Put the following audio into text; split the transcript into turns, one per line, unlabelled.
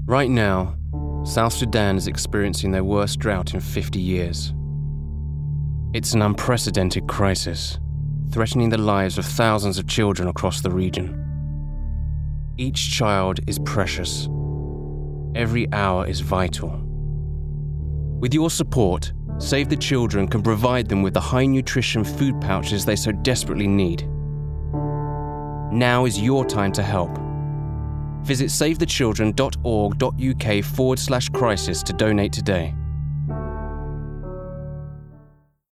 Right now, South Sudan is experiencing their worst drought in 50 years. It's an unprecedented crisis, threatening the lives of thousands of children across the region. Each child is precious. Every hour is vital. With your support, Save the Children can provide them with the high-nutrition food pouches they so desperately need. Now is your time to help. Visit savethechildren.org.uk/crisis to donate today.